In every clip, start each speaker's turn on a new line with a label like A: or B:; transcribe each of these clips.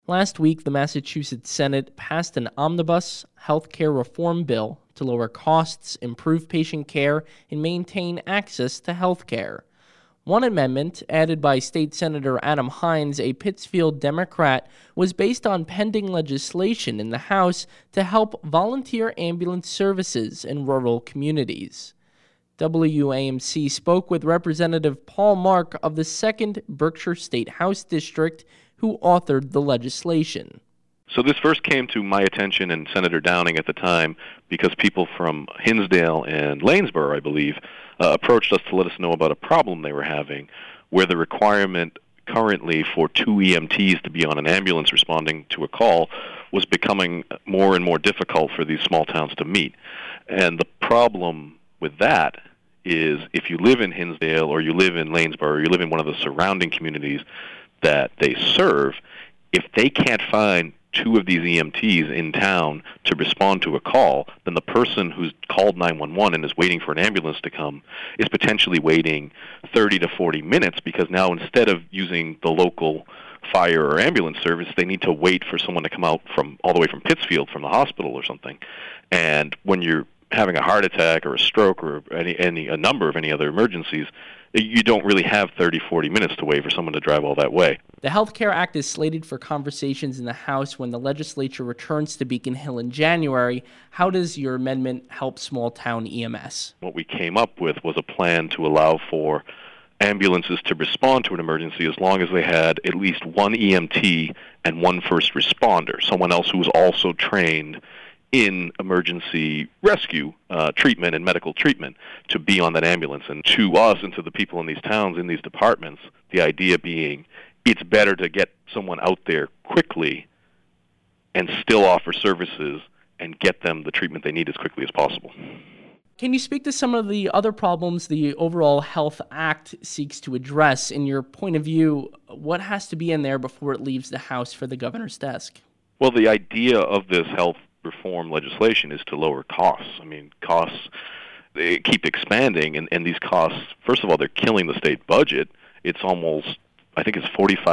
A: Last week, the Massachusetts Senate passed an omnibus healthcare reform bill to lower costs, improve patient care, and maintain access to healthcare. One amendment, added by State Senator Adam Hinds, a Pittsfield Democrat, was based on pending legislation in the House to help volunteer ambulance services in rural communities. WAMC spoke with Representative Paul Mark of the 2nd Berkshire State House District, who authored the legislation.
B: So this first came to my attention and Senator Downing at the time because people from Hinsdale and Lanesboro, I believe, approached us to let us know about a problem they were having where the requirement currently for 2 EMTs to be on an ambulance responding to a call was becoming more and more difficult for these small towns to meet. And the problem with that is if you live in Hinsdale or you live in Lanesboro or you live in one of the surrounding communities that they serve, if they can't find 2 of these EMTs in town to respond to a call, then the person who's called 911 and is waiting for an ambulance to come is potentially waiting 30 to 40 minutes because now instead of using the local fire or ambulance service, they need to wait for someone to come out from all the way from Pittsfield from the hospital or something. And when you're having a heart attack or a stroke or a number of any other emergencies, you don't really have 30, 40 minutes to wait for someone to drive all that way.
A: The Health Care Act is slated for conversations in the House when the legislature returns to Beacon Hill in January. How does your amendment help small-town EMS?
B: What we came up with was a plan to allow for ambulances to respond to an emergency as long as they had at least 1 EMT and 1 first responder, someone else who was also trained in emergency rescue treatment and medical treatment to be on that ambulance. And to us and to the people in these towns, in these departments, the idea being it's better to get someone out there quickly and still offer services and get them the treatment they need as quickly as possible.
A: Can you speak to some of the other problems the overall Health Act seeks to address? In your point of view, what has to be in there before it leaves the House for the governor's desk?
B: Well, the idea of this health reform legislation is to lower costs. I mean, costs, they keep expanding, and these costs, first of all, they're killing the state budget. It's almost, I think it's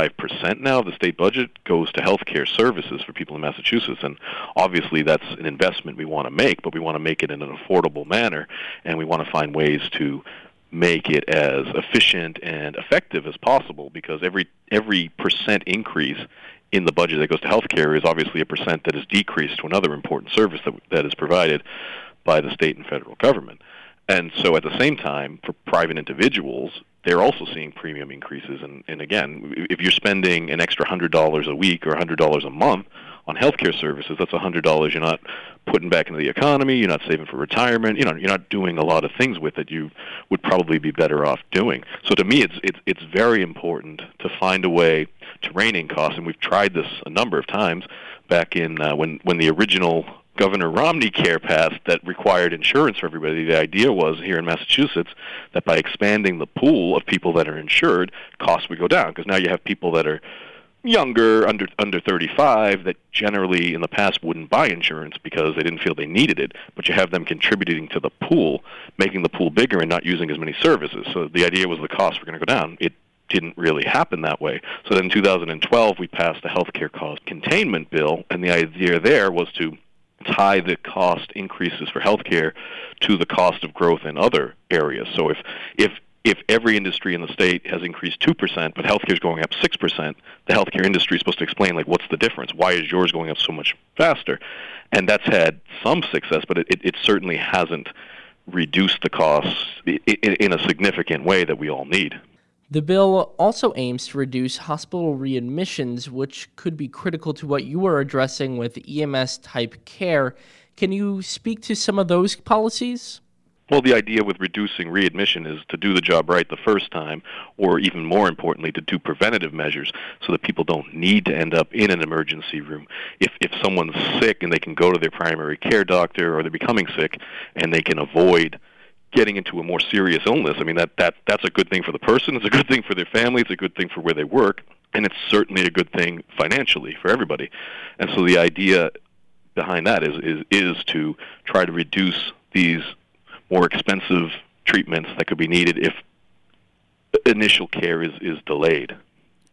B: 45% now of the state budget goes to healthcare services for people in Massachusetts, and obviously that's an investment we want to make, but we want to make it in an affordable manner, and we want to find ways to make it as efficient and effective as possible, because every percent increase in the budget that goes to healthcare is obviously a percent that is decreased to another important service that is provided by the state and federal government. And so at the same time, for private individuals, they're also seeing premium increases. And again, if you're spending an extra $100 a week or $100 a month on healthcare services, that's $100 you're not putting back into the economy, you're not saving for retirement, you're not doing a lot of things with it you would probably be better off doing. So to me, it's very important to find a way to rein in costs, and we've tried this a number of times back in when the original Governor Romney Care passed that required insurance for everybody. The idea was here in Massachusetts that by expanding the pool of people that are insured, costs would go down, because now you have people that are younger, under 35, that generally in the past wouldn't buy insurance because they didn't feel they needed it, but you have them contributing to the pool, making the pool bigger and not using as many services. So the idea was the costs were going to go down. It didn't really happen that way. So then in 2012, we passed the healthcare cost containment bill, and the idea there was to tie the cost increases for healthcare to the cost of growth in other areas. So if every industry in the state has increased 2%, but healthcare is going up 6%, the healthcare industry is supposed to explain, like, what's the difference? Why is yours going up so much faster? And that's had some success, but it certainly hasn't reduced the costs in a significant way that we all need.
A: The bill also aims to reduce hospital readmissions, which could be critical to what you are addressing with EMS-type care. Can you speak to some of those policies?
B: Well, the idea with reducing readmission is to do the job right the first time, or even more importantly, to do preventative measures so that people don't need to end up in an emergency room. If someone's sick and they can go to their primary care doctor, or they're becoming sick and they can avoid getting into a more serious illness, I mean, that's a good thing for the person, it's a good thing for their family, it's a good thing for where they work, and it's certainly a good thing financially for everybody. And so the idea behind that is to try to reduce these more expensive treatments that could be needed if initial care is delayed.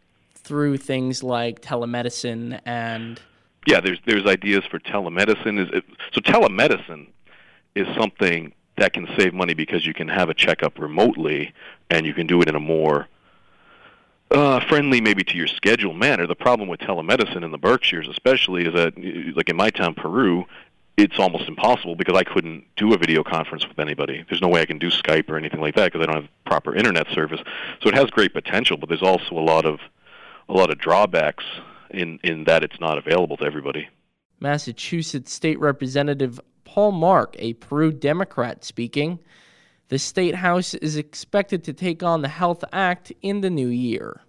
A: through things like telemedicine and...
B: Yeah, there's ideas for telemedicine. So telemedicine is something that can save money because you can have a checkup remotely, and you can do it in a more friendly, maybe to your schedule manner. The problem with telemedicine in the Berkshires especially is that, like in my town, Peru, it's almost impossible because I couldn't do a video conference with anybody. There's no way I can do Skype or anything like that because I don't have proper internet service. So it has great potential, but there's also a lot of drawbacks in that it's not available to everybody.
A: Massachusetts State Representative Paul Mark, a Peru Democrat, speaking. The State House is expected to take on the Health Act in the new year.